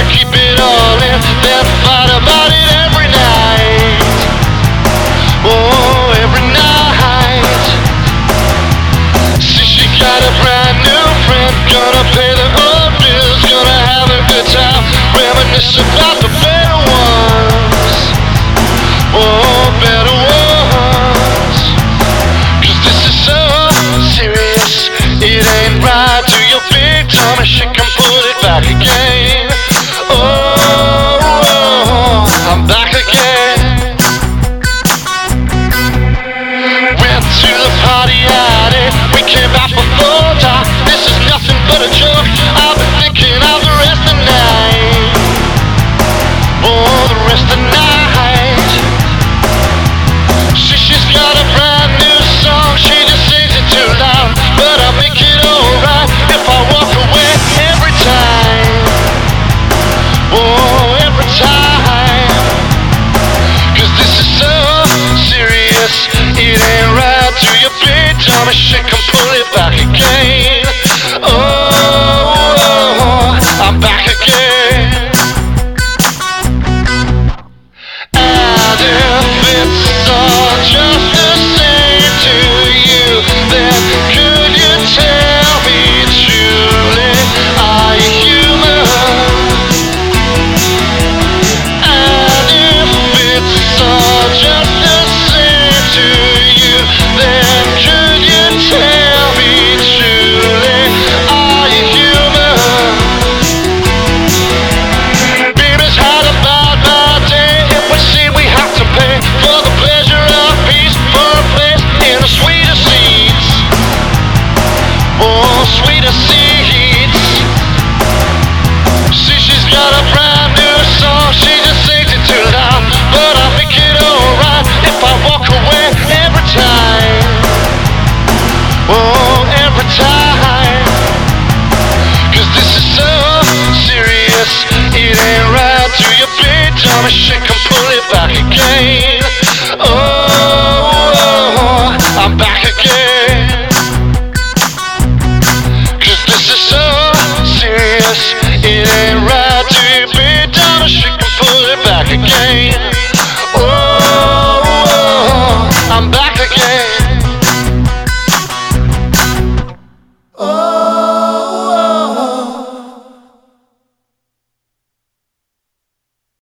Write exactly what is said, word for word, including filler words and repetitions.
gonna keep it all in, then fight about it every night. Oh, every night. See, she got a brand new friend, gonna pay the old bills, gonna have a good time, reminisce about the better ones. Oh, better ones. Cause this is so serious, it ain't right. Do your big time and she can put it back again. Oh, oh, I'm back again. Went to the party at it, we came back before dark. This is nothing but a joke, I've been thinking of the rest of the night. Oh, the rest of the night. She, she's got a brand new song, she just sings it too loud, but I'll make it alright if I walk away every time. Oh, every time. Cause this is so serious, it ain't right. Do your big time and she can pull it back again. Oh, oh, I'm back again. And if it's all just the same to you, then could you tell me truly, are you human? And if it's all just the same to you, then could you tell me truly, are you human? Baby's had a bad, bad day. If we see we have to pay for the pleasure of peace, for a place in the sweeter seats. Oh, sweeter seats. See, she's got a brand new song, she just sings it too loud, but I'll make it alright if I walk away every time. Oh, every time. Cause this is so serious, it ain't right. Do your big time and she can pull it back again. Oh, oh, I'm back again. Cause this is so serious, it ain't right. Do your big time and she can pull it back again.